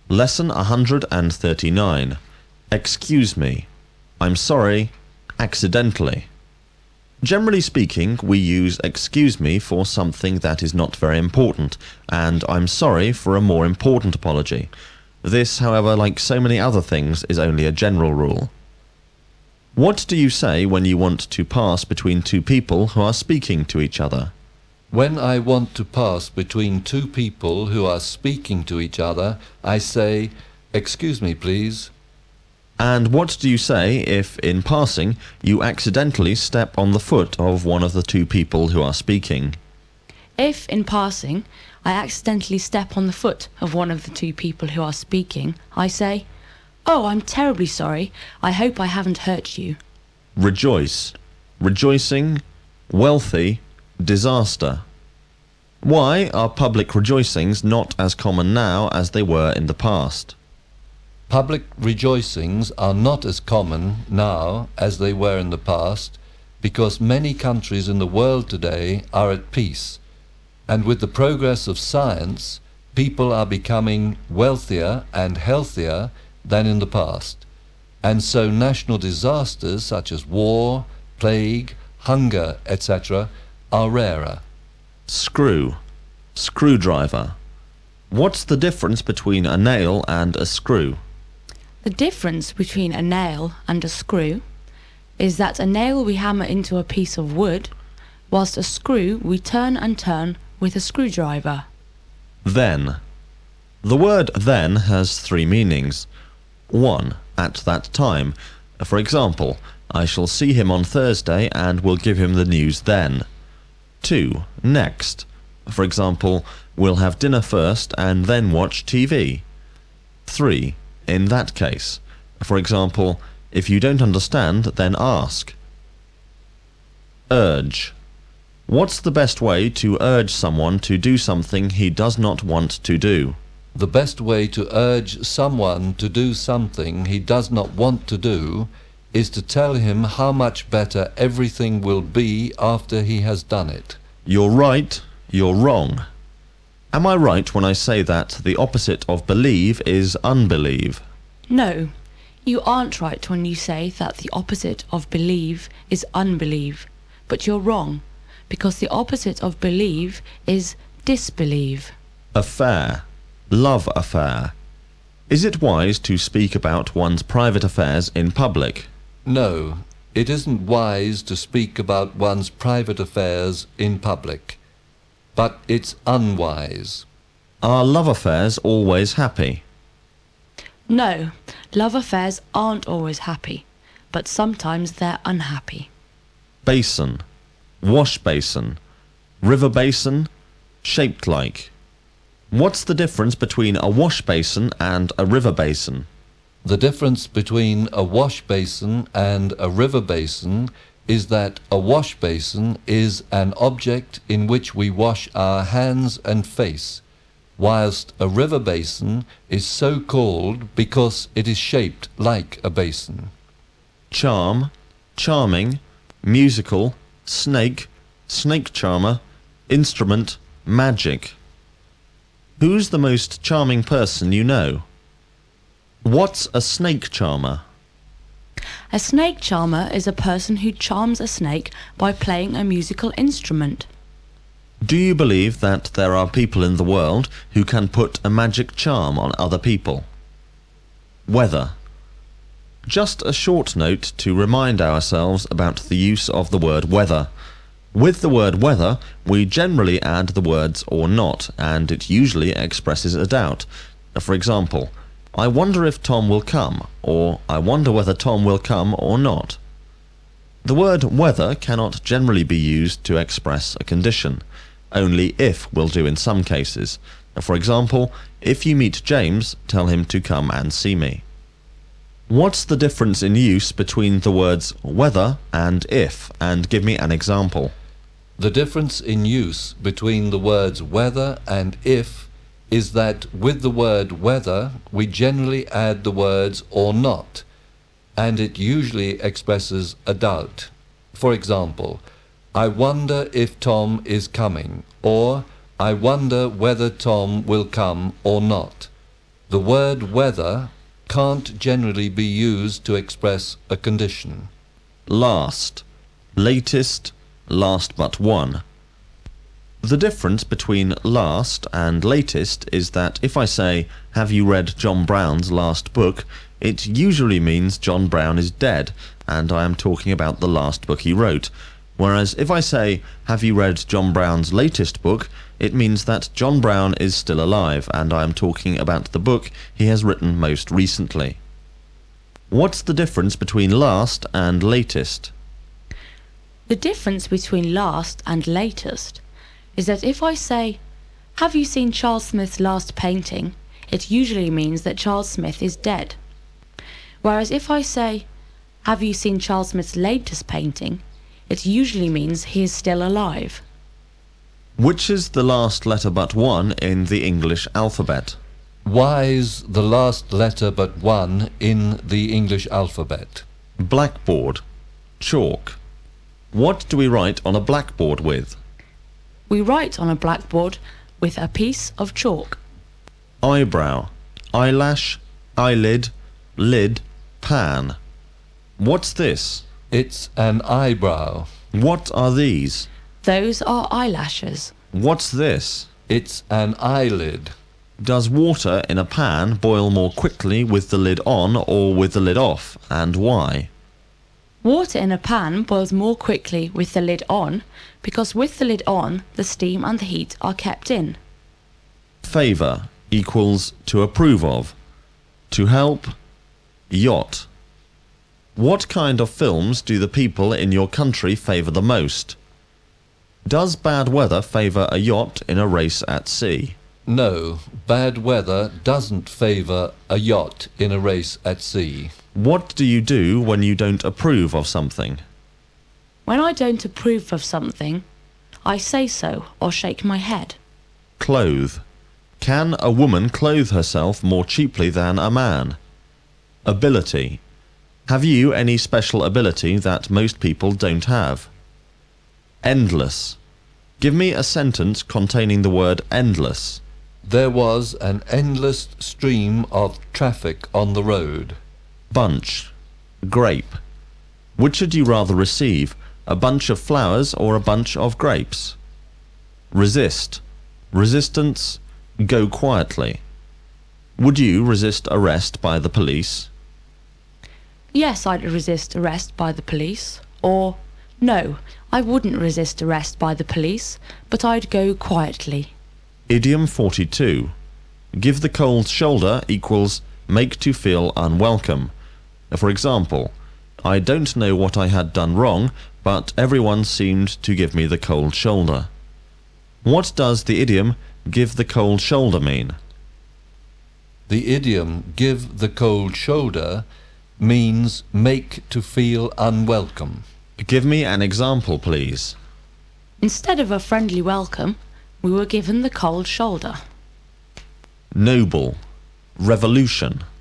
Lesson 139. Excuse me. I'm sorry, accidentally. Generally speaking, we use excuse me for something that is not very important, and I'm sorry for a more important apology. This, however, like so many other things, is only a general rule. What do you say when you want to pass between two people who are speaking to each other? When I want to pass between two people who are speaking to each other, I say, "Excuse me, please." And what do you say if, in passing, you accidentally step on the foot of one of the two people who are speaking? If, in passing, I accidentally step on the foot of one of the two people who are speaking, I say, "Oh, I'm terribly sorry. I hope I haven't hurt you." Rejoice, rejoicing, wealthy, disaster. Why are public rejoicings not as common now as they were in the past? Public rejoicings are not as common now as they were in the past because many countries in the world today are at peace, and with the progress of science, people are becoming wealthier and healthier than in the past, and so national disasters such as war, plague, hunger, etc. are rarer. Screw, screwdriver. What's the difference between a nail and a screw? The difference between a nail and a screw is that a nail we hammer into a piece of wood, whilst a screw we turn and turn with a screwdriver. Then. The word then has three meanings. 1. At that time. For example, I shall see him on Thursday and will give him the news then. 2. Next. For example, we'll have dinner first and then watch TV. 3. In that case. For example, if you don't understand, then ask. Urge. What's the best way to urge someone to do something he does not want to do? The best way to urge someone to do something he does not want to do is to tell him how much better everything will be after he has done it. You're right, you're wrong. Am I right when I say that the opposite of believe is unbelieve? No, you aren't right when you say that the opposite of believe is unbelieve, but you're wrong, because the opposite of believe is disbelieve. Affair. Love affair. Is it wise to speak about one's private affairs in public? No, it isn't wise to speak about one's private affairs in public, but it's unwise. Are love affairs always happy? No, love affairs aren't always happy, but sometimes they're unhappy. Basin. Wash basin. River basin. Shaped like. What's the difference between a wash basin and a river basin? The difference between a wash basin and a river basin is that a wash basin is an object in which we wash our hands and face, whilst a river basin is so called because it is shaped like a basin. Charm, charming, musical, snake, snake charmer, instrument, magic. Who's the most charming person you know? What's a snake charmer? A snake charmer is a person who charms a snake by playing a musical instrument. Do you believe that there are people in the world who can put a magic charm on other people? Weather. Just a short note to remind ourselves about the use of the word weather. With the word weather, we generally add the words or not, and it usually expresses a doubt. For example, I wonder if Tom will come, or I wonder whether Tom will come or not. The word weather cannot generally be used to express a condition. Only if will do in some cases. For example, if you meet James, tell him to come and see me. What's the difference in use between the words whether and if, and give me an example? The difference in use between the words whether and if is that with the word whether we generally add the words or not, and it usually expresses a doubt. For example, I wonder if Tom is coming, or I wonder whether Tom will come or not. The word weather can't generally be used to express a condition. Last, latest, last but one. The difference between last and latest is that if I say, have you read John Brown's last book, it usually means John Brown is dead and I am talking about the last book he wrote. Whereas if I say, have you read John Brown's latest book, it means that John Brown is still alive and I am talking about the book he has written most recently. What's the difference between last and latest? The difference between last and latest is that if I say, have you seen Charles Smith's last painting, it usually means that Charles Smith is dead. Whereas if I say, have you seen Charles Smith's latest painting, it usually means he is still alive. Which is the last letter but one in the English alphabet? Y's the last letter but one in the English alphabet. Blackboard. Chalk. What do we write on a blackboard with? We write on a blackboard with a piece of chalk. Eyebrow. Eyelash. Eyelid. Lid. Pan. What's this? It's an eyebrow. What are these? Those are eyelashes. What's this? It's an eyelid. Does water in a pan boil more quickly with the lid on or with the lid off, and why? Water in a pan boils more quickly with the lid on because with the lid on, the steam and the heat are kept in. Favour equals to approve of. To help. Yacht. What kind of films do the people in your country favour the most? Does bad weather favour a yacht in a race at sea? No, bad weather doesn't favour a yacht in a race at sea. What do you do when you don't approve of something? When I don't approve of something, I say so or shake my head. Clothe. Can a woman clothe herself more cheaply than a man? Ability. Have you any special ability that most people don't have? Endless. Give me a sentence containing the word endless. There was an endless stream of traffic on the road. Bunch. Grape. Which would you rather receive, a bunch of flowers or a bunch of grapes? Resist. Resistance. Go quietly. Would you resist arrest by the police? Yes, I'd resist arrest by the police. Or, no, I wouldn't resist arrest by the police, but I'd go quietly. Idiom 42. Give the cold shoulder equals make to feel unwelcome. For example, I don't know what I had done wrong, but everyone seemed to give me the cold shoulder. What does the idiom give the cold shoulder mean? The idiom give the cold shoulder means make to feel unwelcome. Give me an example, please. Instead of a friendly welcome, we were given the cold shoulder. Noble. Revolution.